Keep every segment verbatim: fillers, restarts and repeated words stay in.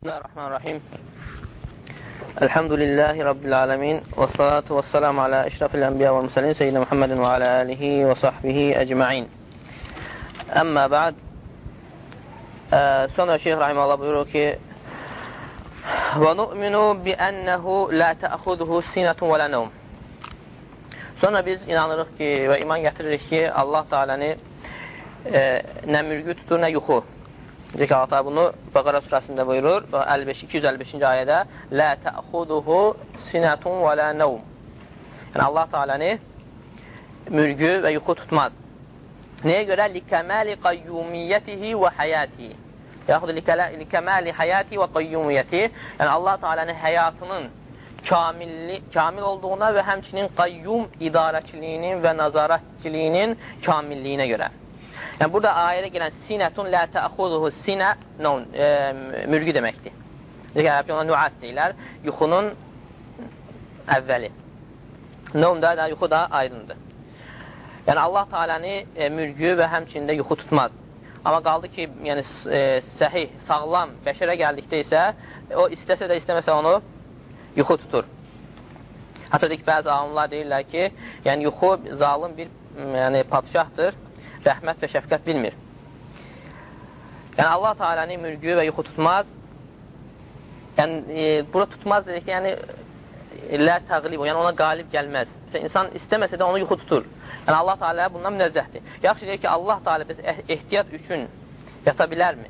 Bismillahirrahmanirrahim. Elhamdülillahi Rabbil alemin. Və salatu və selamu alə işrafil ənbiya və müsəlin seyyidina Muhammedin və alə alihi və sahbihi əcma'in. Əmmə bə'd. Sonra Şeyh Rahiməllah buyurur ki: "Və nu'minu bi ənəhu la ta'xuduhu sinatun və la nawm." Sonra biz inanırıq ki və iman gətiririk ki, Allah Teala'nı e, nə mürgü tutur, nə yuxu. Deyək ki, Allah bunu Bəqara surəsində buyurur, iki yüz əlli beşinci ayədə "Lə təxuduhu sinətun və lə nəvm." Yəni, Allah Teala'nı mürgü və yuxu tutmaz. Nəyə görə? Likəməli qayyumiyyətihi və həyatihi. Yaxud likəməli həyati və qayyumiyyəti. Yəni, Allah Teala'nın həyatının kamilli, kamil olduğuna və həmçinin qayyum idarəçiliyinin və nəzarətçiliyinin kamilliyinə görə. Yəni, burada ayədə gələn sinətun lə təxuduhu sinə e, mürgü deməkdir. Deyək, ərəbcə ona nüas deyilər, yuxunun əvvəli. Nəvm da, da, yuxu da aydındır. Yəni, Allah Teala'nı e, mürgü və həmçində yuxu tutmaz. Amma qaldı ki, yəni, e, səhih, sağlam bəşərə gəldikdə isə, o istəsə də istəməsə onu yuxu tutur. Hətta deyik, bəzi alimlər deyirlər ki, yəni, yuxu zalim bir yəni, padişahdır, rəhmət və şəfqət bilmir. Yəni, Allah Teala'nı mürgü və yuxu tutmaz. Yəni, e, bura tutmaz dedik, yəni, lə təqlib, yəni ona qalib gəlməz. Məsələn, insan istəməsə də onu yuxu tutur. Yəni, Allah Teala bundan münezzəhdir. Yaxşı deyir ki, Allah Teala biz ehtiyat üçün yata bilərmi?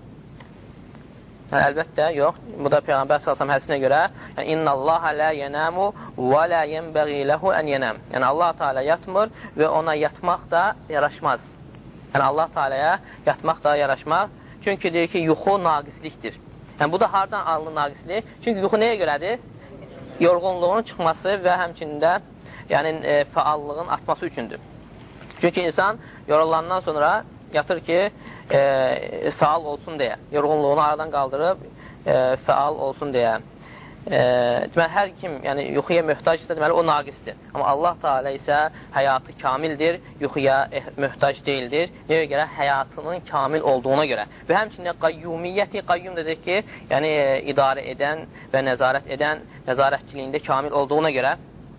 Yəni, əlbəttə, yox. Bu da Peyğəmbər sallallahu əleyhi və səlləm hədisinə görə, yəni, İnna Allaha la yenamu və la yenbəği lehu ən yenam. Yəni, Allah Teala yatmır və ona yatmaq da yaraşmaz. Yəni, Allah Teala'ya yatmaq da yaraşmaz. Çünki deyir ki, yuxu naqislikdir. Yəni, bu da hardan alınır naqislik? Çünki yuxu nəyə görədir? Yorğunluğun çıxması və həmçində yəni, e, fəallığın artması üçündür. Çünki insan yorulandan sonra yatır ki, e, fəal olsun deyə. Yorğunluğunu aradan qaldırıb e, fəal olsun deyə. E, deməli, hər kim yəni, yuxuya möhtacsa, deməli, o naqisdir. Amma Allah Teala isə həyatı kamildir, yuxuya eh, möhtac deyildir. Nəyə görə? Həyatının kamil olduğuna görə. Və həmçində qayyumiyyəti, qayyum dedik ki, yəni e, idarə edən və nəzarət edən, nəzarətçiliyində kamil olduğuna görə.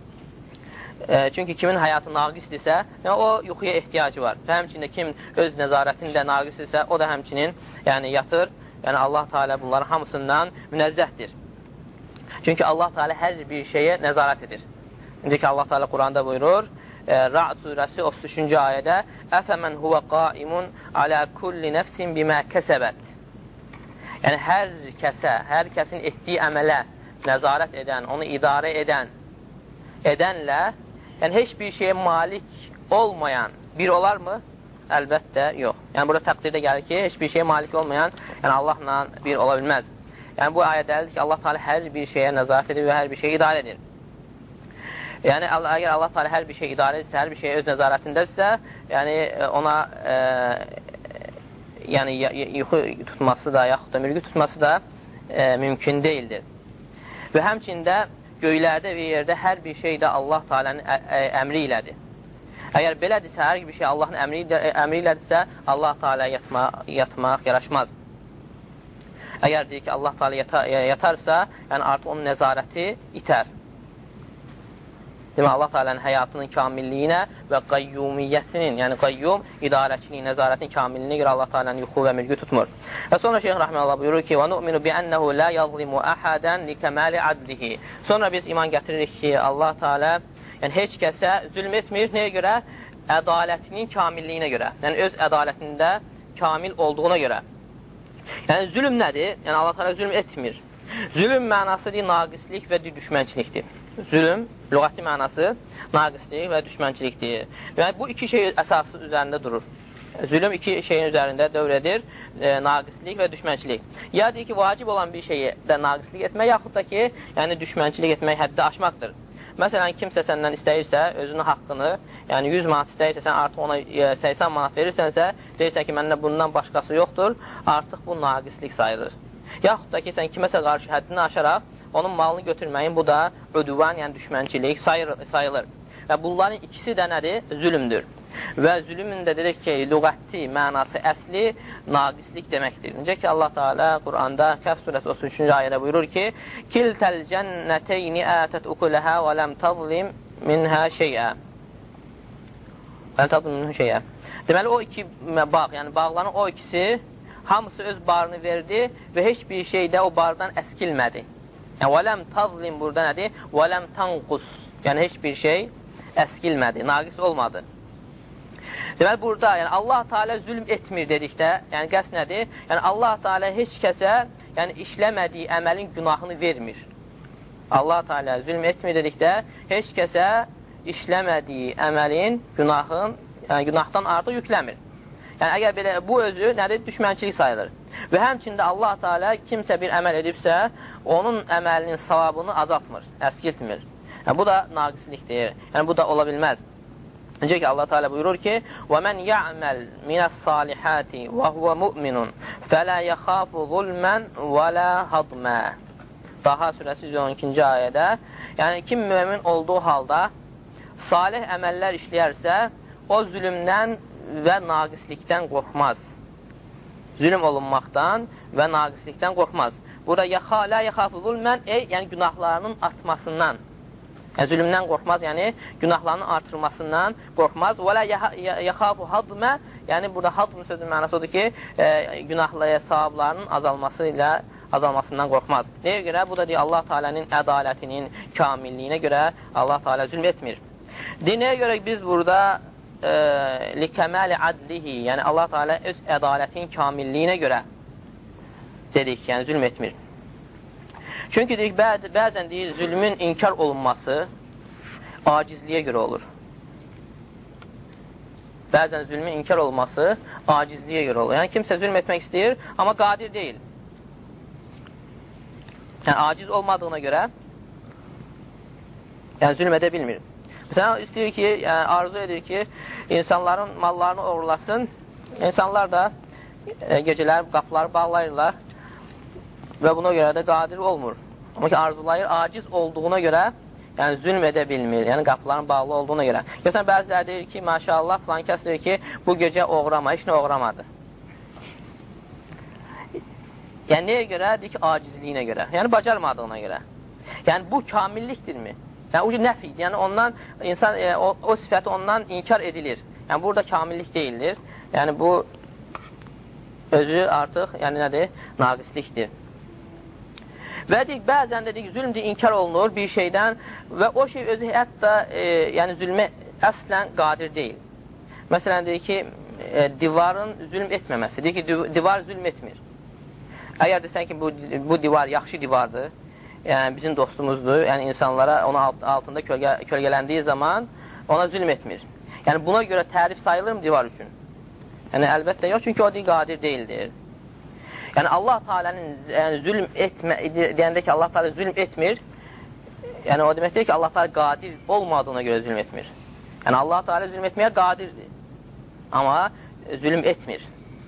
E, çünki kimin həyatı naqisdirsə, yəni, o yuxuya ehtiyacı var. Və həmçində kim öz nəzarətində naqisdirsə, o da həmçinin yəni, yatır. Yəni, Allah Teala bunların hamısından münezzəhdir. Çünki Allah Teala hər bir şeyə nəzarət edir. İndi ki, Allah Teala Quranda buyurur, e, Ra'd surəsi otuz üçüncü ayədə Əfəmən huvə qaimun alə kulli nəfsin bimə kəsəbət. Yəni, hər kəsə, hər kəsin etdiyi əmələ nəzarət edən, onu idarə edən, edənlə, yəni, heç bir şeyə malik olmayan bir olarmı? Əlbəttə, yox. Yəni, burada təqdirdə gəlir ki, heç bir şeyə malik olmayan, yəni, Allahla bir ola bilməz. Yəni, bu ayə dəlildir ki, Allah Teala hər bir şeyə nəzarət edir və hər bir şeyi idarə edir. Yəni, əgər Allah Teala hər bir şeyi idarə edirsə, hər bir şey öz nəzarətindədirsə, yəni, ona e, yəni, yuxu tutması da, yaxud da mürgü tutması da e, mümkün deyildir. Və həmçində göylərdə və yerdə hər bir şey də Allah Teala'nın əmri ilədir. Əgər belədirsə, hər bir şey Allahın əmri, əmri ilədirsə, Allah Teala yatma, yatmaq yaraşmaz. Əgər deyir ki, Allah Teala yata, yatarsa, yəni artıq onun nəzarəti itər. Demək, Allah Teala'nın həyatının kamilliyinə və qayyumiyyətinin, yəni qayyum idarəçiliyin, nəzarətinin kamilliyinə görə Allah Teala'nın yuxu və mürgü tutmur. Və sonra Şeyh Rahmanullah buyurur ki, وَنُؤْمِنُ بِأَنَّهُ لَا يَظْلِمُ أَحَدًا لِكَمَالِ عَدْلِهِ. Sonra biz iman gətiririk ki, Allah Teala yəni, heç kəsə zülm etmir. Nəyə görə? Ədalətinin kamilliyinə görə. Yəni, öz ədalətində kamil olduğuna görə. Yəni, zülm nədir? Yəni, Allah Teala zülm etmir. Zülm mənası deyil, naqislik və düşmənçilikdir. Zülm, lüğəti mənası naqislik və düşmənçilikdir. Yəni, bu iki şey əsası üzərində durur. Zülm iki şeyin üzərində dövr edir, e, naqislik və düşmənçilik. Ya deyir ki, vacib olan bir şeyi də naqislik etmək, yaxud da ki, yəni düşmənçilik etmək həddi aşmaqdır. Məsələn, kimsə səndən istəyirsə, özünün haqqını, yəni yüz manat istəyirsə, sən artıq ona səksən manat verirsənsə, deyirsən ki, məndə bundan başqası yoxdur, artıq bu naqislik sayılır. Yaxud da ki, sən kiməsə qarşı həddini aşaraq, onun malını götürməyin, bu da ödüvan, yəni düşmənçilik sayılır. Və bunların ikisi də nədir? Zülümdür. Və zülümün də dedik ki, lüğəti mənası əsli naqislik deməkdir. Necə ki, Allah Teala Quranda Kəhf surəsi otuz üçüncü ayədə buyurur ki, Kiltəl cənnəteyni ətət ukuləhə və ləm tazlim minhə şeyə. Və ləm tazlim minhə şeyə. Deməli, o iki bağ, yəni bağların o ikisi hamısı öz barını verdi və heç bir şey də o bardan əskilmədi. Yəni, və ləm tazlim burada nədir? Və ləm tanqus. Yəni, heç bir şey əskilmədi, naqis olmadı. Deməli, burada yəni, Allah Teala zülm etmir dedikdə, yəni qəsd nədir? Yəni, Allah Teala heç kəsə yəni, işləmədiyi əməlin günahını vermir. Allah Teala zülm etmir dedikdə, heç kəsə işləmədiyi əməlin günahın, yəni günahdan artıq yükləmir. Yəni, əgər belə bu özü nədir? Düşmənçilik sayılır. Və həmçində Allah Teala kimsə bir əməl edibsə, onun əməlinin savabını azaltmır, əskiltmir. Yəni, bu da naqislikdir. Yəni, bu da ola bilməz. Necə ki, Allah Teala buyurur ki, وَمَنْ يَعْمَلْ مِنَ الصَّالِحَاتِ وَهُوَ مُؤْمِنٌ فَلَا يَخَافُ ظُلْمًا وَلَا هَضْمًا. Daha surəsi yüz on ikinci ayədə, yəni kim mümin olduğu halda salih əməllər işləyərsə, o zülmdən və naqislikdən qorxmaz. Zülm olunmaqdan və naqislikdən qorxmaz. Burada لَا يَخَافُ ظُلْمًا, ey, yəni günahlarının artmasından. Yəni, zülmdən qorxmaz, yəni günahlarının artırmasından qorxmaz. Və lə yəxafu hadmə, yəni burada hadm sözün mənası odur ki, e, günahlıya savablarının azalması ilə azalmasından qorxmaz. Nəyə görə? Bu da deyir, Allah Teala'nın ədalətinin kamilliyinə görə Allah Teala zülm etmir. Nəyə görə biz burada e, likəməli adlihi, yəni Allah Teala öz ədalətinin kamilliyinə görə dedik, yəni zülm etmir. Çünki deyik, bəz, bəzən deyir, zülmün inkar olunması acizliyə görə olur. Bəzən zülmün inkar olunması acizliyə görə olur. Yəni, kimsə zülm etmək istəyir, amma qadir deyil. Yəni, aciz olmadığına görə yəni, zülm edə bilmir. Məsələn, istəyir ki, yəni, arzu edir ki, insanların mallarını uğurlasın. İnsanlar da e, gecələr qapıları bağlayırlar. Və buna görə də qadir olmur. Amma ki, arzulayır, aciz olduğuna görə yəni zülm edə bilmir. Yəni, qapıların bağlı olduğuna görə. Görsən, bəziləri deyir ki, maşallah, falan kəs deyir ki, bu gecə oğrama, heç nə oğramadı. Yəni, nəyə görə? Deyir ki, acizliyinə görə. Yəni, bacarmadığına görə. Yəni, bu kamillikdirmi? Yəni, o nəfidir. Yəni, ondan, insan, e, o, o sifəti ondan inkar edilir. Yəni, burada kamillik deyildir. Yəni, bu özü artıq, yəni nədir? Naqislikdir. Və deyik, bəzən də deyik, zülm inkar olunur bir şeydən və o şey özü hətta e, yəni zülmə əslən qadir deyil. Məsələn, deyik ki, e, divarın zülm etməməsi. Deyik ki, divar zülm etmir. Əgər desən ki, bu, bu divar yaxşı divardır, yəni bizim dostumuzdur, yəni insanlara onun alt, altında kölgə, kölgələndiyi zaman ona zülm etmir. Yəni buna görə tərif sayılır mı divar üçün? Yəni əlbəttə yox, çünki o deyil, qadir deyildir. Yəni Allah Teala'nın yəni, zülm etmə, deyəndə ki, Allah Teala zülm etmir, yəni o deməkdir ki, Allah Teala qadir olmadığına görə zülm etmir. Yəni Allah Teala zülm etməyə qadirdir, amma zülm etmir.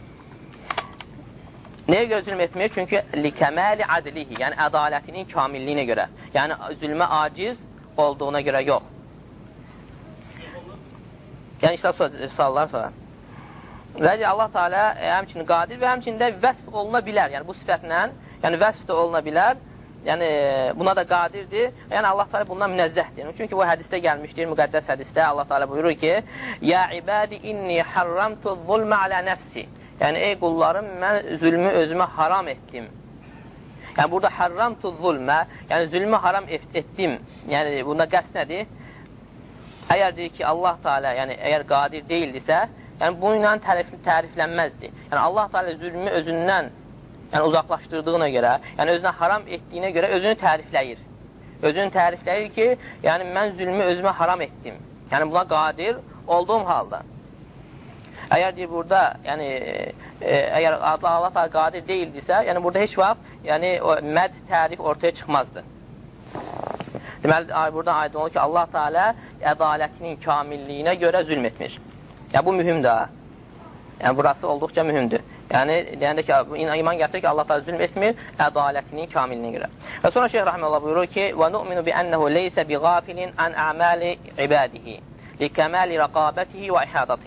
Nəyə görə zülm etmir? Çünki likəməli adlihi, yəni ədalətinin kamilliyinə görə. Yəni zülmə aciz olduğuna görə yox. Yəni işlə suallar sonra. Və Allah Teala həmçinin qadir və həmçində vəsf oluna bilər. Yəni bu sifətlə, yəni vəsf də oluna bilər. Yəni buna da qadirdir. Yəni Allah Teala bundan münezzəhdir. Çünki bu hədisdə gəlmişdir, müqəddəs hədisdə Allah Teala buyurur ki: "Ya ibadi inni harramtu zulma ala nefsi." Yəni ey qullarım, mən zülmü özümə haram etdim. Yəni burada harramtu zulma, yəni zülmü haram etdim. Yəni bunda qəsd nədir? Əgər deyir ki, Allah Teala, yəni əgər qadir deyildisə, yəni bununla tərif, təriflənməzdi. Yəni Allah Teala zülmü özündən yəni uzaqlaşdırdığına görə, yəni özünə haram etdiyinə görə özünü tərifləyir. Özünü tərifləyir ki, yəni mən zülmü özümə haram etdim. Yəni buna qadir olduğum halda. Əgər deyir burada, yəni e, əgər Allah Teala qadir deyildisə, yəni burada heç vaxt yəni o məd tərif ortaya çıxmazdı. Deməli, burada aydın olur ki, Allah Teala ədalətinin kamilliyinə görə zülm etmir. Yəni, bu mühümdür. Yəni, burası olduqca mühümdür. Yəni, deyəndə ki, iman gətirir ki, Allah Teala zülm etmir, ədalətinin kamilliyinə görə. Və sonra Şeyh Rahmanullah buyurur ki, وَنُؤْمِنُ بِأَنَّهُ لَيْسَ بِغَافِلٍ عَنْ أَعْمَالِ عِبَادِهِ لِكَمَالِ رَقَابَتِهِ وَإِحَادَتِهِ.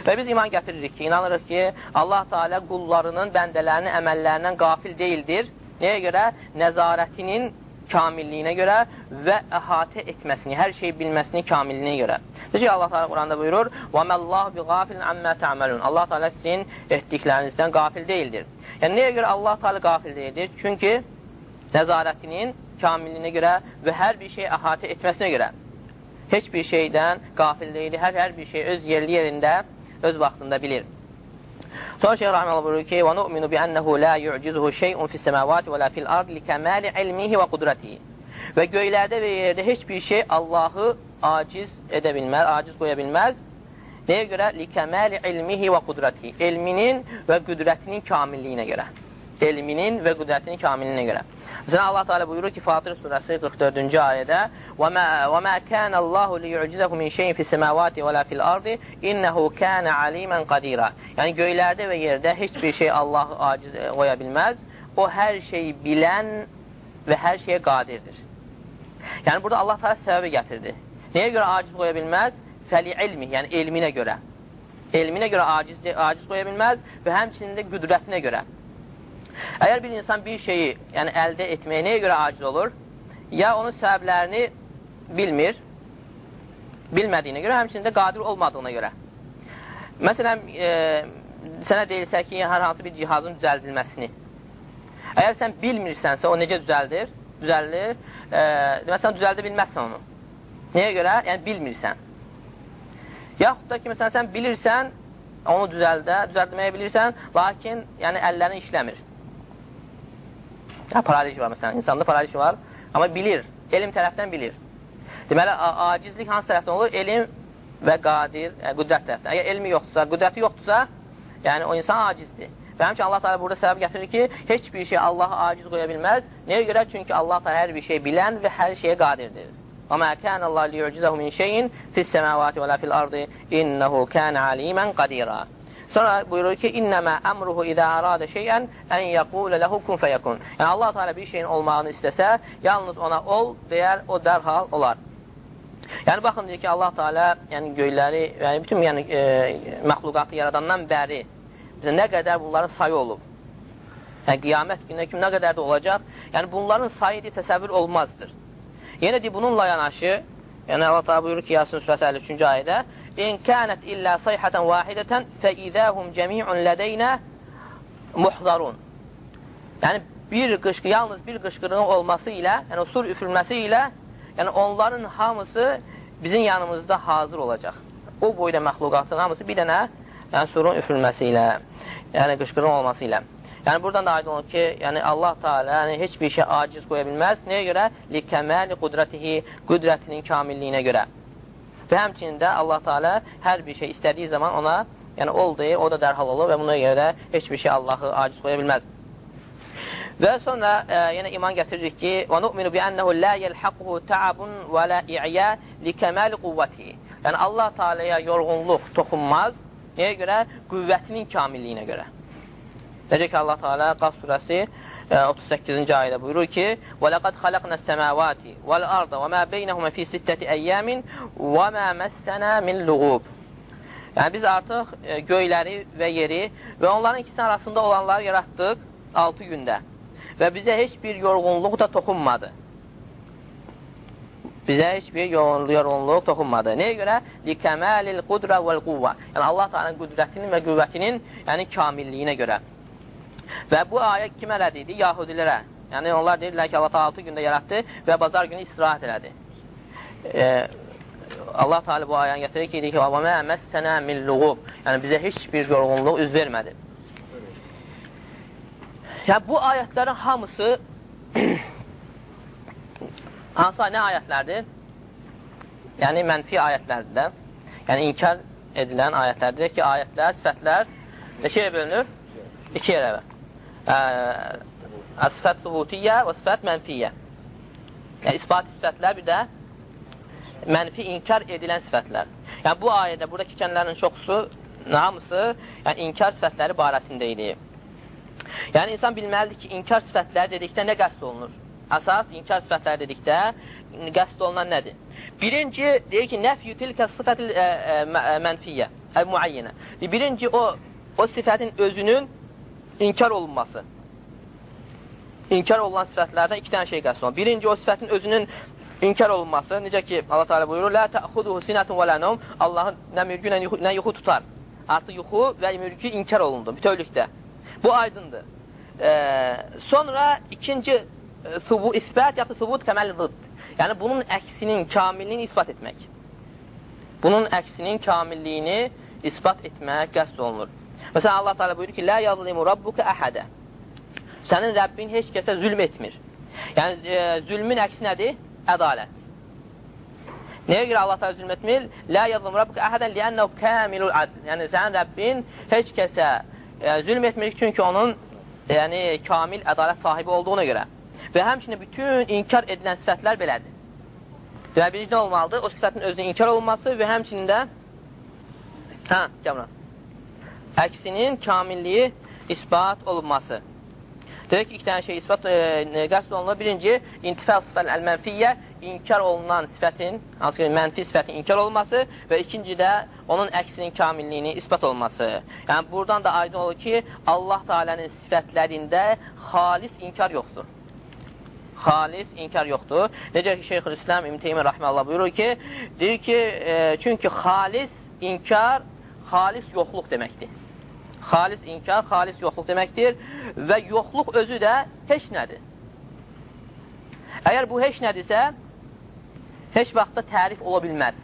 Və biz iman gətiririk ki, inanırıq ki, Allah Teala qullarının, bəndələrinin əməllərindən qafil deyildir. Nəyə görə? Nəzarətinin kamilliyinə görə və əhatə etməsini, hər şeyi bilməsini kamilliyinə görə. Necə Allah Teala Quranda buyurur: "Və məllahu biğafilin amma ta'malun." Allah Teala sizin etdiklərinizdən qafil deyildir. Yəni nəyə görə Allah Teala qafil deyildir? Çünki nəzarətinin kamilliyinə görə və hər bir şeyi əhatə etməsinə görə. Heç bir şeydən qafil deyildir. Hər, hər bir şey öz yerli yerində, öz vaxtında bilir. Sonra Şeyh Rahiməllah buyurur ki: "Və nu'minu bi annahu la yu'cizuhu şey'un fis-semawati və la fil-ardi li-kemali ilmihi və qudratihi." Və göylərdə və yerdə heç bir şey Allahı aciz edə bilməz, aciz qoya bilməz. Nəyə görə? Li-kemali ilmihi və qudratihi. Elminin və qüdrətinin kamilliyinə görə. Elminin və qüdrətinin kamilliyinə görə. Məsələn, Allah Teala buyurur ki, Fatir surəsi qırx dördüncü ayədə: "Və mə kənə Allahu liyu'cizehu min şeyin fis-semawati və la fil-ardi innehu kənə aliman qadira." Yəni göylərdə və yerdə heç bir şey Allahı aciz qoya bilməz. O hər şeyi bilən və hər şeyə qadirdir. Yəni burada Allah Teala səbəbi gətirdi. Nəyə görə aciz qoya bilməz? Fəli ilmi, yəni elminə görə. Elminə görə aciz, aciz qoya bilməz və həmçinin də qüdrətinə görə. Əgər bir insan bir şeyi yəni, əldə etməyə nəyə görə aciz olur? Ya onun səbəblərini bilmir, bilmədiyinə görə, həmçinin də qadir olmadığına görə. Məsələn, e, sənə deyilsə ki, hər hansı bir cihazın düzəldilməsini. Əgər sən bilmirsənsə, o necə düzəldir? Düzəldir. E, məsələn, düzəldə bilməzsən onu. Nəyə görə? Yəni, bilmirsən. Yaxud da ki, məsələn, sən bilirsən, onu düzəldə, düzəldməyə bilirsən, lakin yəni, əllərin işləmir. Ya, paraliş var məsələn, insanda paraliş var, amma bilir, elm tərəfdən bilir. Deməli, acizlik hansı tərəfdən olur? Elm və qadir, yəni, qüdrət tərəfdən. Əgər elmi yoxdursa, qüdrəti yoxdursa, yəni o insan acizdir. Və həmçin Allah Teala burada səbəb gətirir ki, heç bir şey Allahı aciz qoya bilməz. Nəyə görə? Çünki Allah Teala hər bir şey bilən və hər şeyə qadirdir. وَمَا كَانَ اللّٰهُ لِيُعْجِزَهُ مِنْ شَيْءٍ فِي السَّمَاوَاتِ وَلَا فِي الْأَرْضِ إِنَّهُ كَانَ عَلِيمًا قَدِيرًا. Sonra buyurur ki, İnnəmə əmruhu idə əradə şeyən ən yəqulə ləhu kun fəyəkun. Yəni, Allah Teala bir şeyin olmağını istəsə, yalnız ona ol deyər, o dərhal olar. Yəni, baxın, deyir ki, Allah Teala yəni, göyləri, yəni, bütün yəni, e, məxluqatı yaradandan bəri bizə nə qədər bunların sayı olub. Yəni, qiyamət günə kim nə qədər də olacaq, yəni, bunların sayı deyə təsəvvür olmazdır. Yenə deyir, bununla yanaşı, yəni, Allah Teala buyurur ki, Yasin surəsi əlli üçüncü ayədə, İn kənət illə sayhətən vahidətən fəidəhum cəmi'un lədəynə muhdarun. Yəni, bir qışqı, yalnız bir qışqırığın olması ilə, yəni o sur üfürülməsi ilə, yəni onların hamısı bizim yanımızda hazır olacaq. O boyda məxluqatın hamısı bir dənə yəni, surun üfürülməsi ilə, yəni qışqırığın olması ilə. Yəni, buradan da aydın olur ki, yəni Allah Teala yəni, heç bir şey aciz qoya bilməz. Nəyə görə? Likəməli qudrətihi, qüdrətinin kamilliyinə görə. Və həmçinin də Allah Teala hər bir şey istədiyi zaman ona yəni ol deyir, o da dərhal olur və buna görə də heç bir şey Allahı aciz qoya bilməz. Və sonra e, yenə iman gətiririk ki, və nu'minu bi annahu la yelhaquhu ta'abun və la i'ya likəməli quvvətihi. Yəni Allah Teala'ya yorğunluq toxunmaz. Nəyə görə? Qüvvətinin kamilliyinə görə. Necə ki Allah Teala Qaf surəsi otuz səkkizinci ayədə buyurur ki: "Və laqad xalaqnas semawati vel arda və ma beynəhuma fi sittati ayyamin və ma massana min luğub." Yəni biz artıq e, göyləri və yeri və onların ikisi arasında olanları yaratdıq altı gündə. Və bizə heç bir yorğunluq da toxunmadı. Bizə heç bir yorğunluq toxunmadı. Nəyə görə? Likəməlil qudrə vəl quvvə. Yəni Allah Teala'nın qüdrətinin və qüvvətinin yəni kamilliyinə görə. Və bu ayə kimə rədd idi? Yahudilərə. Yəni onlar deyirlər ki, Allah Teala altı gündə yaratdı və bazar günü istirahət elədi. Ee, Allah Teala bu ayəni gətirir ki, deyir ki, "Və mə məssənə min luğub." Yəni bizə heç bir yorğunluq üz vermədi. Yəni bu ayətlərin hamısı hansı nə ayətlərdir? Yəni mənfi ayətlərdir də. Yəni inkar edilən ayətlərdir ki, ayətlər, sifətlər neçəyə bölünür? İki yerə. Sifət subutiyyə və sifət mənfiyyə. Yəni isbat sifətlər, bir də mənfi inkar edilən sifətlər. Yəni bu ayədə burada keçənlərin çoxusu, hamısı yəni inkar sifətləri barəsində idi. Yəni insan bilməlidir ki, inkar sifətləri dedikdə nə qəsd olunur? Əsas inkar sifətləri dedikdə qəsd olunan nədir? Birinci deyir ki, nəfyü tilkə sifətil mənfiyyə, əl-müəyyənə. Birinci, o, o sifətin özünün inkar olunması. İnkar olunan sifətlərdən iki dənə şey qəsd olunur. Birinci, o sifətin özünün inkar olunması. Necə ki, Allah Teala buyurur, "Lə təxuduhu sinətun və lə nevm." Allahın nə mürgü, nə yuxu, nə yuxu tutar. Artıq yuxu və mürgü inkar olundu bütövlükdə. Bu aydındır. Ee, sonra ikinci subu, isbət yaxud subut kəməl zıdd. Yəni, bunun əksinin kamilliyini isbat etmək. Bunun əksinin kamilliyini isbat etmək qəsd olunur. Məsələn, Allah Teala buyurur ki, "Lə yazlimu rabbuka əhədə." Sənin Rəbbin heç kəsə zülm etmir. Yəni, e, zülmün əksi nədir? Ədalət. Nəyə görə Allah Teala zülm etmir? "Lə yazlimu rabbuka əhədən li'ənnehu kamilul adl." Yəni, sənin Rəbbin heç kəsə e, zülm etmir, çünki onun yəni, kamil ədalət sahibi olduğuna görə. Və həmçinin bütün inkar edilən sifətlər belədir. Və birinci nə olmalıdır? O sifətin özünün inkar olunması və həmçinin də hə, gəmrə. Əksinin kamilliyi isbat olunması. Deyək ki, iki dənə şey isbat e, qəsd olunur. Birinci, intifal sifətin əl-mənfiyyə, inkar olunan sifətin, hansı ki, mənfi sifətin inkar olunması və ikinci də onun əksinin kamilliyini isbat olunması. Yəni, buradan da aydın olur ki, Allah Teala'nın sifətlərində xalis inkar yoxdur. Xalis inkar yoxdur. Necə ki, Şeyxülislam İbn Teymiyyə Rahmanullah buyurur ki, deyir ki, e, çünki xalis inkar, xalis yoxluq deməkdir. Xalis inkar, xalis yoxluq deməkdir və yoxluq özü də heç nədir. Əgər bu heç nədirsə, heç vaxtda tərif ola bilməz.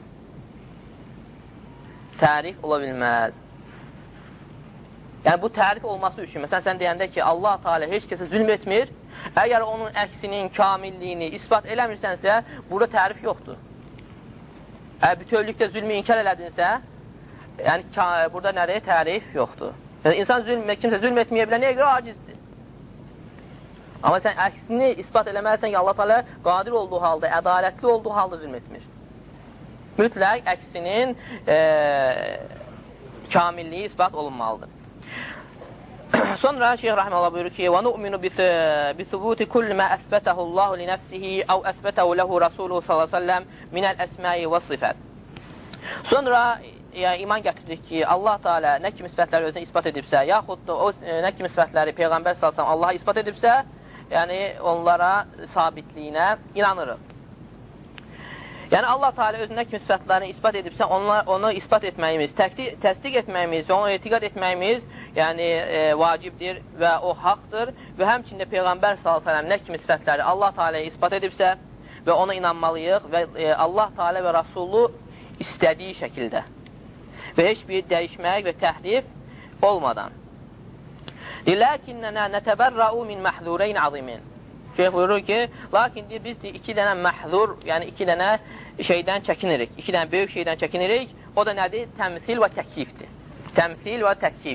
Tərif ola bilməz. Yəni, bu tərif olması üçün, məsələn, sən deyəndə ki, Allah Teala heç kəsə zülm etmir, əgər onun əksinin kamilliyini isbat eləmirsənsə, burada tərif yoxdur. Əgər bütövlükdə zülmü inkar elədinsə, yəni, burada nədir? Tərif yoxdur. Yəni, insan zülm, kimsə zülm etməyə bilə, nəyə görə acizdir? Amma sən əksini isbat eləməlisən ki, Allah Teala qadir olduğu halda, ədalətli olduğu halda zülm etmir. Mütləq əksinin e, kamilliyi isbat olunmalıdır. Sonra Şeyh Rahmanullah buyurur ki, وَنُؤْمِنُ بِثُبُوتِ كُلِّ مَا أَثْبَتَهُ اللّٰهُ لِنَفْسِهِ أَوْ أَثْبَتَهُ لَهُ رَسُولُهُ sallallahu aleyhi ve sellem مِنَ الْأَسْمَاءِ وَالصِّفَاتِ. Sonra yəni, iman gətiririk ki, Allah Teala nə kimi sifətləri özünə isbat edibsə, yaxud da o nə kimi sifətləri Peyğəmbər sallallahu aleyhi ve sellem Allaha isbat edibsə, yəni onlara sabitliyinə inanırıq. Yəni Allah Teala özünə kimi sifətlərini isbat edibsə, onla, onu isbat etməyimiz, təqdi, təsdiq etməyimiz və onu etiqad etməyimiz yəni e, vacibdir və o haqdır və həmçində Peyğəmbər sallallahu əleyhi və səlləm nə kimi sifətləri Allah Teala'ya isbat edibsə və ona inanmalıyıq və e, Allah Teala və Rasulu istədiyi şəkildə və heç bir dəyişmək və təhrif olmadan. Lakinnənə nətəbərrəu min məhzurəyn azimin. Şeyh buyurur ki, lakin deyir, biz deyir, iki dənə məhzur, yəni iki dənə şeydən çəkinirik. İki dənə böyük şeydən çəkinirik. O da nədir? Təmsil və təkifdir. Təmsil və təkif.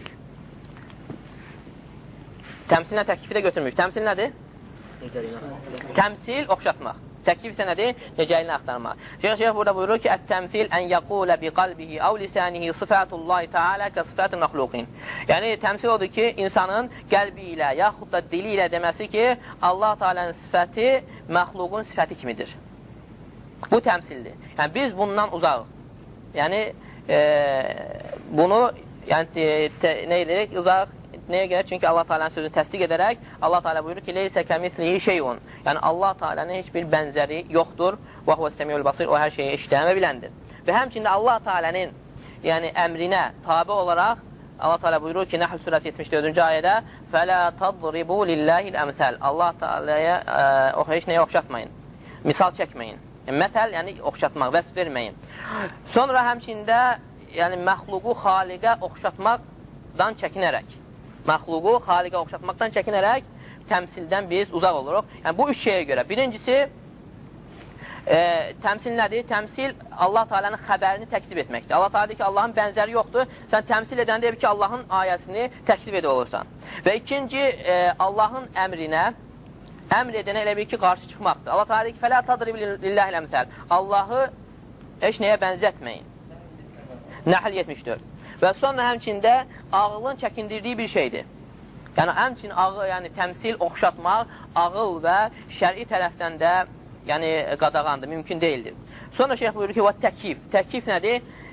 Təmsillə təkifi də götürmüş. Təmsil nədir? Təmsil, oxşatmaq. Təkif isə nədir? Necəlini axtarmaq. Şeyh Şeyh burada buyurur ki, Ət-təmsil ən yəqulə bi qalbihi əv lisanihi sıfətullahi teala kə sıfətin məxluqin. Yəni, təmsil odur ki, insanın qəlbi ilə, yaxud da dili ilə deməsi ki, Allah Teala'nın sifəti məxluqun sifəti kimidir. Bu təmsildir. Yəni, biz bundan uzaqıq. Yəni, e, bunu yəni, te, nə edirik? Uzaq. Nəyə görə? Çünki Allah Teala'nın sözünü təsdiq edərək Allah Teala buyurur ki, leysə kəmislihi şeyun. Yəni Allah Teala'nın heç bir bənzəri yoxdur. Və huvəs-səmiyyul basir, o hər şeyi eşidən və biləndir. Və həmçində Allah Teala'nın yəni əmrinə tabe olaraq Allah Teala buyurur ki, Nəhl surəsi yetmiş dördüncü ayədə fələ tadribu lillahil əmsəl. Allah Teala'ya o heç nəyə oxşatmayın. Misal çəkməyin. Yəni, məsəl, yəni oxşatmaq, vəsf verməyin. Sonra həmçində yəni məxluqu xaliqə oxşatmaqdan çəkinərək məxluqu xaliqə oxşatmaqdan çəkinərək təmsildən biz uzaq oluruq. Yəni, bu üç şeyə görə. Birincisi, e, təmsil nədir? Təmsil Allah Teala'nın xəbərini təkzib etməkdir. Allah Teala deyir ki, Allahın bənzəri yoxdur. Sən təmsil edəndə deyir ki, Allahın ayəsini təkzib edə olursan. Və ikinci, e, Allahın əmrinə, əmr edənə elə bir ki, qarşı çıxmaqdır. Allah Teala deyir ki, fələ tadrib lillahil əmsəl. Allahı heç nəyə bənzətməyin. Nəhl yetmiş dörd. Və sonra həmçində ağılın çəkindirdiyi bir şeydir. Yəni, həmçin ağıl, yəni təmsil, oxşatmaq, ağıl və şəri tərəfdən də yəni, qadağandır, mümkün deyildir. Sonra şeyh buyurur ki, və təkif. Təkif nədir?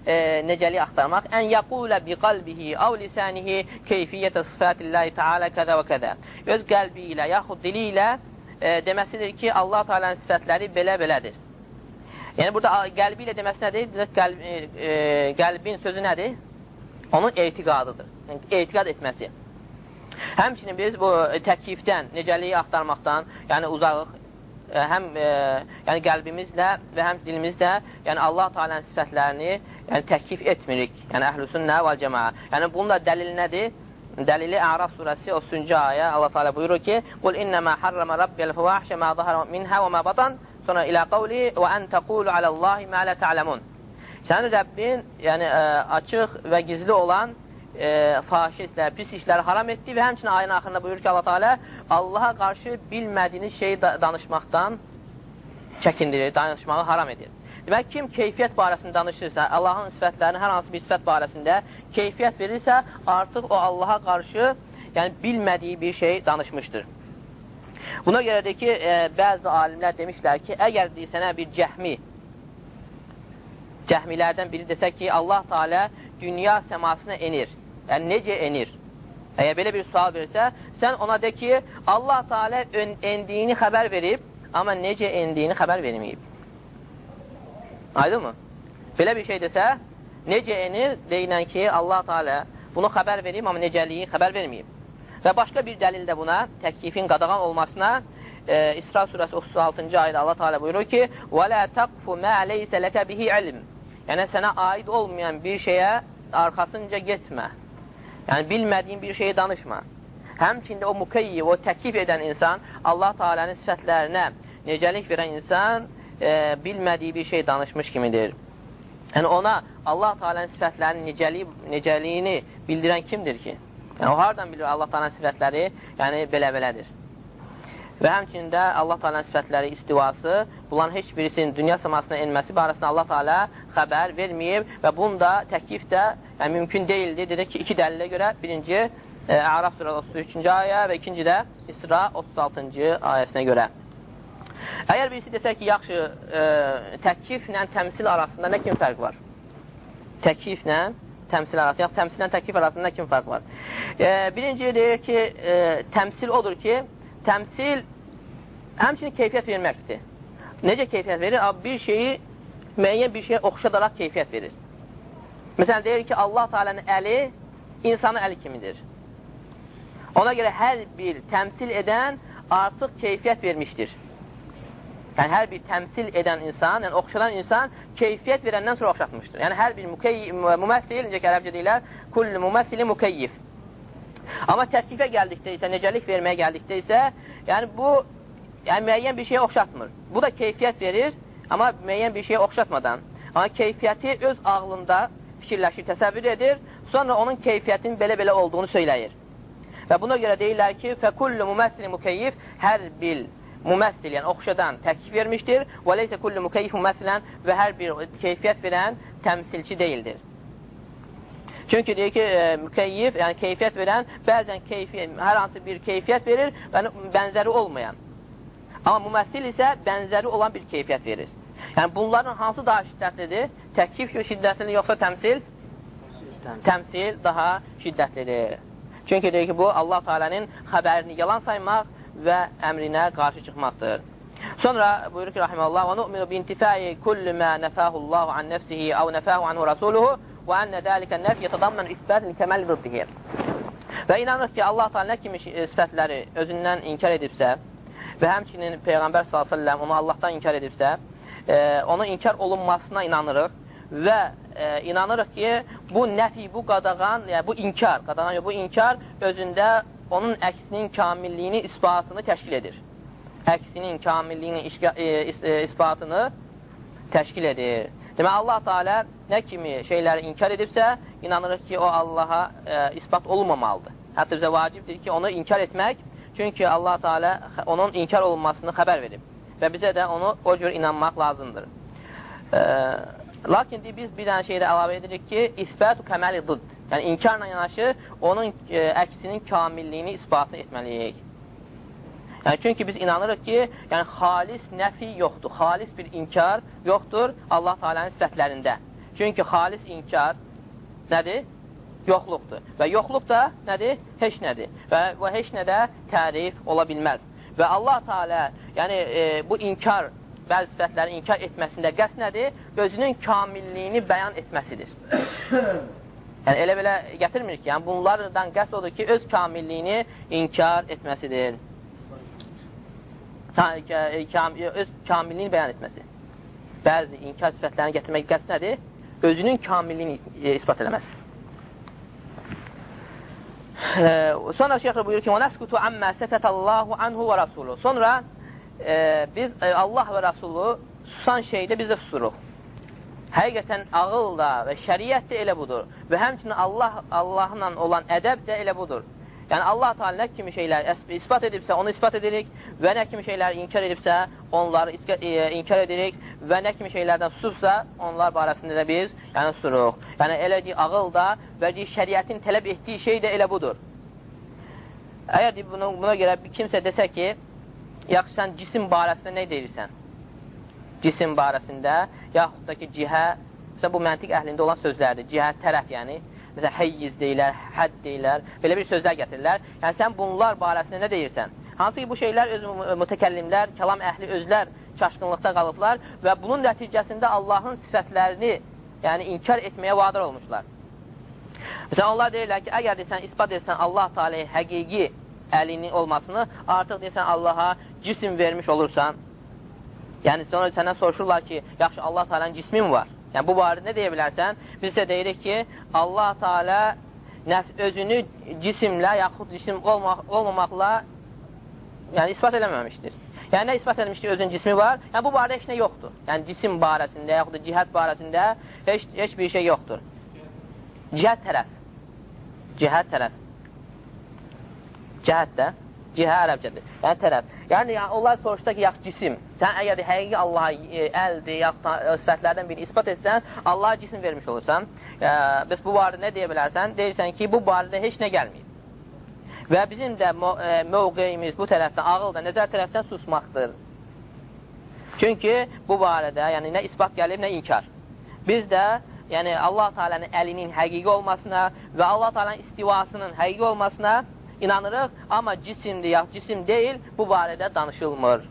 e, necəliyi axtarmaq. Ən yəqulə bi qalbihi əv lisanihi keyfiyyətə sıfatillahi ta'ala kədə və kədə. Öz qəlbi ilə, yaxud dili ilə e, deməsidir ki, Allah Teala'nın sifətləri belə-belədir. Yəni, burada qəlbi ilə deməsi nədir? Qəlb, e, e, qəlbin sözü nədir? Onun etiqadıdır. Yəni, etiqad etməsi. Həmçinin biz bu təklifdən, necəliyi axtarmaqdan, yəni uzaqıq, həm e, yəni qəlbimizlə və həm dilimizlə yəni Allah Teala'nın sifətlərini yəni təklif etmirik. Yəni əhlüsünnə vəl cəmaa. Yəni bunun da dəlili nədir? Dəlili A'raf surəsi otuzuncu ayə Allah Teala buyurur ki: "Qul innema harrama rabbiyal fawahişə ma zahara minha və ma batan." Sonra ilə qavli və an taqulu alallahi ma la ta'lamun. Sənin Rəbbin yəni ə, açıq və gizli olan e, fahişə işlər, pis işləri haram etdi və həmçinin ayın axırında buyurur ki, Allah Teala Allaha qarşı bilmədiyiniz şeyi danışmaqdan çəkindirir, danışmağı haram edir. Demək, kim keyfiyyət barəsində danışırsa, Allahın sifətlərinin hər hansı bir sifət barəsində keyfiyyət verirsə, artıq o Allaha qarşı yəni bilmədiyi bir şey danışmışdır. Buna görədir ki, e, bəzi alimlər demişlər ki, əgər sənə bir cəhmi, cəhmilərdən biri desək ki, Allah Teala dünya səmasına enir. Yəni, necə enir? Əgər belə bir sual verirsə, sən ona de ki, Allah Teala endiyini xəbər verib, amma necə endiyini xəbər verməyib. Aydın mı? Belə bir şey desə, necə enir? Deyilən ki, Allah Teala bunu xəbər verib, amma necəliyi xəbər verməyib. Və başqa bir dəlil də buna, təklifin qadağan olmasına, e, İsra surəsi otuz altıncı ayda Allah Teala buyurur ki, وَلَا تَقْفُ مَا لَيْسَ لَكَ بِهِ عِلْمٍ. Yəni, sənə aid olmayan bir şeyə arxasınca getmə. Yəni, bilmədiyin bir şeyi danışma. Həmçində o mukayyiv, o təklif edən insan, Allah Teala'nın sifətlərinə necəlik verən insan e, bilmədiyi bir şey danışmış kimidir. Yəni, ona Allah Teala'nın sifətlərinin necəliyi, necəliyini bildirən kimdir ki? Yəni, o hardan bilir Allah Teala'nın sifətləri? Yəni, belə-belədir. Və həmçində Allah Teala'nın sifətləri, istivası, bunların heç birisinin dünya səmasına enməsi barəsində Allah Teala xəbər verməyib və bunda təklif də yəni, mümkün deyildi. Dedik ki, iki dəlilə görə, birinci e, A'raf surəsi otuz üçüncü ayə və ikinci də İsra otuz altıncı ayəsinə görə. Əgər birisi desək ki, yaxşı, e, təkliflə təmsil arasında nə kimi fərq var? Təkliflə təmsil arasında, yaxud təmsillə təklif arasında nə kimi fərq var? E, birinci deyir ki, e, təmsil odur ki, təmsil həmçinin keyfiyyət verməkdir. Necə keyfiyyət verir? Bir şeyi, müəyyən bir şeyə oxşadaraq keyfiyyət verir. Məsələn, deyir ki, Allah Teala'nın əli insanın əli kimidir. Ona görə hər bir təmsil edən artıq keyfiyyət vermişdir. Yəni, hər bir təmsil edən insan, yəni oxşadan insan keyfiyyət verəndən sonra oxşatmışdır. Yəni, hər bir müməssil, necə ki, ərəbcə deyilər, kullu müməssili mükeyyif. Amma təklifə gəldikdə isə, necəlik verməyə gəldikdə isə, yəni bu, yəni müəyyən bir şeyə oxşatmır. Bu da keyfiyyət verir, amma müəyyən bir şeyə oxşatmadan. Amma keyfiyyəti öz ağlında fikirləşir, təsəvvür edir, sonra onun keyfiyyətinin belə-belə olduğunu söyləyir. Və buna görə deyirlər ki, fəkullu müməssili mükeyyif, hər bir müməssil, yəni oxşadan təklif vermişdir, və leysə kullu mükeyyif müməssilən və hər bir keyfiyyət verən təmsilçi deyildir. Çünki deyir ki, e, mükeyyif, yəni keyfiyyət verən, bəzən keyfiyyət, hər hansı bir keyfiyyət verir, yəni bənzəri olmayan. Amma müməssil isə bənzəri olan bir keyfiyyət verir. Yəni bunların hansı daha şiddətlidir? Təklif şiddətlidir, yoxsa təmsil? Təmsil daha şiddətlidir. Çünki deyir ki, bu Allah Teala'nın xəbərini yalan saymaq və əmrinə qarşı çıxmaqdır. Sonra buyurur ki, rahiməllah, və nu'minu bintifai kullu mə nəfəhullahu an nəfsihi əv nəfəhu anhu rasuluhu və ənə dəlikə nəf yətədammən isbətin kəməli zıddihir. Və inanır ki, Allah Teala nə kimi sifətləri özündən inkar edibsə və həmçinin Peyğəmbər sallallahu əleyhi və səlləm onu Allahdan inkar edibsə, e, onun inkar olunmasına inanırıq və e, inanırıq ki, bu nəfi, bu qadağan, yəni bu inkar, qadağan yox, bu inkar özündə onun əksinin kamilliyini, isbatını təşkil edir. Əksinin kamilliyini, e, e, isbatını təşkil edir. Demək, Allah Teala nə kimi şeyləri inkar edibsə, inanırıq ki, o Allaha e, isbat olunmamalıdır. Hətta bizə vacibdir ki, onu inkar etmək, çünki Allah Teala onun inkar olunmasını xəbər verib və bizə də onu o cür inanmaq lazımdır. E, lakin biz bir dənə şeydə əlavə edirik ki, isbatu kəməli dıdd. Yəni, inkarla yanaşı, onun e, əksinin kamilliyini isbatını etməliyik. Yəni, çünki biz inanırıq ki, yəni xalis nəfi yoxdur, xalis bir inkar yoxdur Allah Teala'nın sifətlərində. Çünki xalis inkar nədir? Yoxluqdur. Və yoxluq da nədir? Heç nədir. Və, və heç nədə tərif ola bilməz. Və Allah Teala, yəni e, bu inkar, bəzi sifətləri inkar etməsində qəsd nədir? Özünün kamilliyini bəyan etməsidir. Yəni elə belə gətirmir ki, yəni bunlardan qəsd odur ki, öz kamilliyini inkar etməsidir. Öz kamilliyini bəyan etməsi. Bəzi inkar sifətlərini gətirmək qəsd nədir? Özünün kamilliyini e, ispat eləməsi. E, sonra şeyh buyurur ki, وَنَسْكُتُ عَمَّا سَكَتَ اللّٰهُ عَنْهُ وَرَسُولُهُ. Sonra e, biz e, Allah və Rasulü susan şeydə biz də susuruq. Həqiqətən ağıl da və şəriət də elə budur. Və həmçinin Allah Allahla olan ədəb də elə budur. Yəni Allah Teala nə kimi şeylər ispat edibsə, onu ispat edirik və nə kimi şeylər inkar edibsə, onları inkar edirik və nə kimi şeylərdən susursa, onlar barəsində də biz yəni susuruq. Yəni elə deyik, ağıl da və deyik, şəriətin tələb etdiyi şey də elə budur. Əgər deyik, bunu, buna görə bir kimsə desə ki, yaxşı sən cisim barəsində nə deyirsən? Cisim barəsində, yaxud da ki, cihə, məsələn, bu məntiq əhlində olan sözlərdir. Cihə tərəf, yəni, məsələn, həyyiz deyilər, hədd deyilər, belə bir sözlər gətirirlər. Yəni, sən bunlar barəsində nə deyirsən? Hansı ki, bu şeylər öz mütəkəllimlər, kəlam əhli özlər çaşqınlıqda qalıblar və bunun nəticəsində Allahın sifətlərini, yəni, inkar etməyə vadir olmuşlar. Məsələn, onlar deyirlər ki, əgər deyirsən, ispat edirsən Allah Teala'ya həqiqi əlinin olmasını, artıq deyirsən, Allaha cisim vermiş olursan. Yəni, sonra səndən soruşurlar ki, yaxşı, Allah Teala'nın cismin var. Yəni, bu barədə nə deyə bilərsən? Biz də deyirik ki, Allah Teala özünü cisimlə, yaxud cisim olmaq, olmamaqla yəni, ispat eləməmişdir. Yəni, nə ispat eləmişdir? Özünün cismi var. Yəni, bu barədə heç nə yoxdur. Yəni, cisim barəsində, yaxud da cihət barəsində heç, heç bir şey yoxdur. Cihət tərəf. Cihət tərəf. Cihət də. Cihə ərəbcədir. Yəni, tərəf. Yəni, yəni, onlar soruşsa ki, yaxşı cisim. Sən əgər həqiqi Allaha e, əldir, yaxud da sifətlərdən birini ispat etsən, Allaha cisim vermiş olursan. E, bəs bu barədə nə deyə bilərsən? Deyirsən ki, bu barədə heç nə gəlməyib. Və bizim də e, mövqeyimiz bu tərəfdən, ağıl da nəzər tərəfdən susmaqdır. Çünki bu barədə yəni, nə ispat gəlib, nə inkar. Biz də yəni, Allah Teala'nın əlinin həqiqi olmasına və Allah Teala'nın istivasının həqiqi olmasına inanırıq, amma cisimdir, ya cisim deyil, bu barədə danışılmır.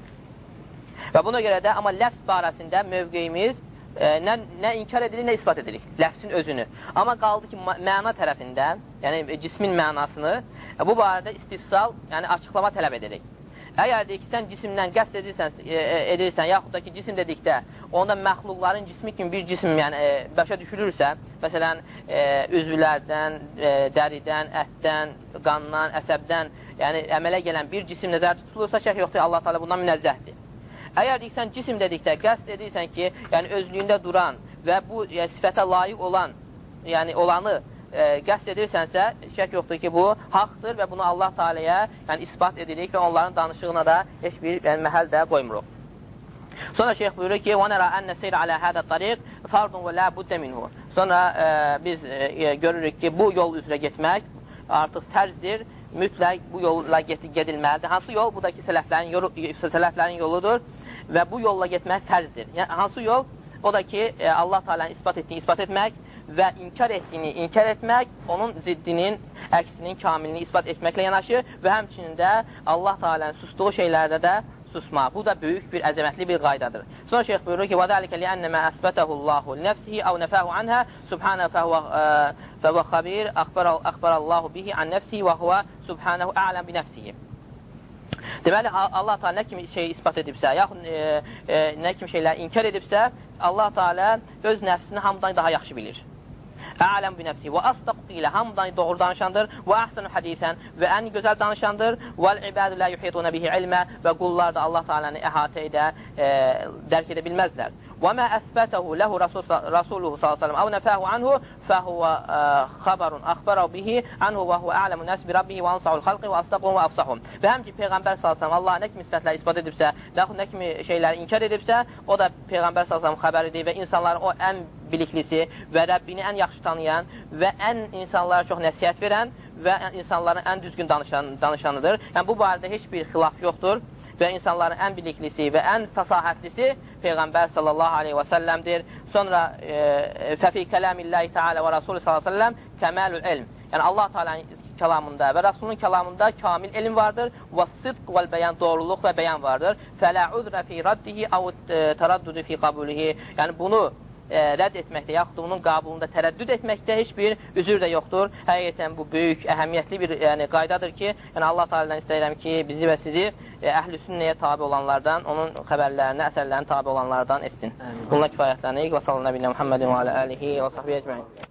Və buna görə də, amma ləfs barəsində mövqeyimiz e, nə, nə inkar edilir, nə ispat edilir, ləfsin özünü. Amma qaldı ki, məna tərəfindən, yəni cismin mənasını, e, bu barədə istifsal, yəni açıqlama tələb edirik. Əgər deyik ki, sən cisimdən qəsd edirsən, e, edirsən, yaxud da ki, cisim dedikdə, onda məxluqların cismi kimi bir cisim yəni, e, başa düşülürsə, məsələn, e, üzvlərdən, e, dəridən, ətdən, qandan, əsəbdən, yəni əmələ gələn bir cisim nəzərdə tutulursa, şək yoxdur, Allah Teala bundan münəzzəhdir. Əgər deyiksən, cisim dedikdə, qəsd edirsən ki, yəni özlüyündə duran və bu yəni, sifətə layiq olan, yəni olanı, E, qəsd edirsənsə, şək yoxdur ki, bu haqdır və bunu Allah Teala'ya yəni, ispat edirik və onların danışığına da heç bir yəni, məhəl də qoymuruq. Sonra şeyh buyurur ki, وَنَرَا أَنَّ سَيْرَ عَلَى هَذَا الطَّرِيقِ فَرْضٌ وَلَا بُدَّ مِنْهُ. Sonra e, biz e, görürük ki, bu yol üzrə getmək artıq tərzdir, mütləq bu yolla gedilməlidir. Hansı yol? Bu da ki, sələflərin, yolu, sələflərin yoludur və bu yolla getmək tərzdir. Yəni, hansı yol? O da ki, e, Allah Teala'nın ispat etdiyini ispat etmək və inkar etdiyini inkar etmək, onun ziddinin, əksinin kamilini ispat etməklə yanaşır və həmçinin də Allah Teala'nın sustuğu şeylərdə də susmaq. Bu da böyük bir, əzəmətli bir qaydadır. Sonra şeyh buyurur ki, وَذَلِكَ لِأَنَّ مَا أَثْبَتَهُ اللّٰهُ لِنَفْسِهِ أَوْ نَفَاهُ عَنْهَا سُبْحَانَهُ فَهُوَ خَبِيرٌ أَخْبَرَ اللّٰهُ بِهِ عَنْ نَفْسِهِ وَهُوَ سُبْحَانَهُ أَعْلَمْ بِنَفْسِهِ. Deməli, Allah Teala nə kimi şey ispat edibsə, yaxud e, e, nə kimi şeylər inkar edibsə, Allah Teala öz nəfsini hamıdan daha yaxşı bilir. Ələm bi nəfsi və asdaq qilə, hamıdan doğru danışandır və əhsənu hadisən və ən gözəl danışandır vəl ibadu la yuhituna bihi ilmə və qullar da Allah Teala'nı əhatə edə, e, dərk edə bilməzlər. Və mə əsbətəhu ləhu Rasuluhu sallallahu aleyhi ve sellem əv nəfəhu anhu fəhuvə xəbərun əxbərəv bihi anhu və huvə ələmu nəs bi rabbihi və ansahul xalqi və asdaqhum və afsahum. Və həmçin Peyğəmbər sallallahu aleyhi ve sellem Allah nə kimi sifətlər ispat edibsə, nə kimi şeyləri inkar edibsə, o da Peyğəmbər sallallahu aleyhi ve sellem xəbər edir və insanların o ən biliklisi və Rəbbini ən yaxşı tanıyan və ən insanlara çox nəsihət verən və insanların ən düzgün danışan, danışanıdır. Yəni, bu barədə heç bir xilaf yoxdur və insanların ən biliklisi və ən fəsahətlisi Peyğəmbər sallallahu aleyhi və səlləmdir. Sonra e, fəfi kələmilləhi teala və Rasulü sallallahu aleyhi ve sellem kəməlül ilm. Yəni Allah Teala'nın kəlamında və Rasulun kəlamında kamil elm vardır və sidq və bəyan, doğruluq və bəyan vardır. Fələ udrə fi raddihi əv tərəddüdü fi qabulihi. Yəni bunu e, rədd etməkdə, yaxud bunun qabulunda tərəddüd etməkdə heç bir üzür də yoxdur. Həqiqətən bu böyük, əhəmiyyətli bir yəni, qaydadır ki, yəni Allah Teala'dan istəyirəm ki, bizi və sizi e, əhl-i sünnəyə tabi olanlardan, onun xəbərlərini, əsərlərini tabi olanlardan etsin. Bununla kifayətləniyik. Və sallallahu aleyhi və Muhammedin və alə alihi və sahbihi ecməin.